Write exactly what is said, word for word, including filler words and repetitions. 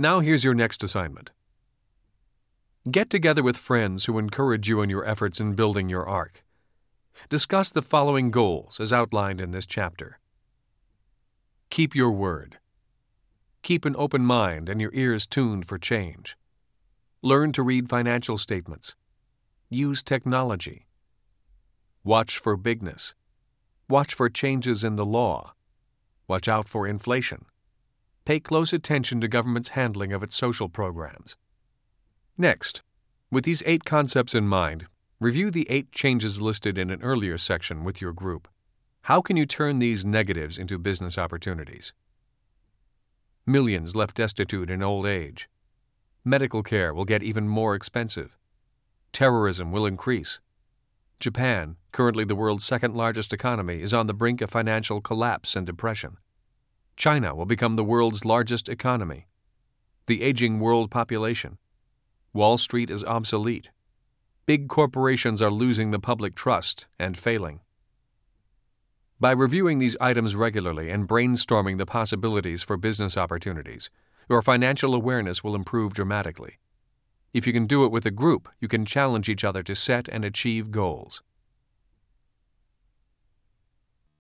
Now here's your next assignment. Get together with friends who encourage you in your efforts in building your ark. Discuss the following goals as outlined in this chapter. Keep your word. Keep an open mind and your ears tuned for change. Learn to read financial statements. Use technology. Watch for bigness. Watch for changes in the law. Watch out for inflation. Pay close attention to government's handling of its social programs. Next, with these eight concepts in mind, review the eight changes listed in an earlier section with your group. How can you turn these negatives into business opportunities? Millions left destitute in old age. Medical care will get even more expensive. Terrorism will increase. Japan, currently the world's second largest economy, is on the brink of financial collapse and depression. China will become the world's largest economy. The aging world population. Wall Street is obsolete. Big corporations are losing the public trust and failing. By reviewing these items regularly and brainstorming the possibilities for business opportunities, your financial awareness will improve dramatically. If you can do it with a group, you can challenge each other to set and achieve goals.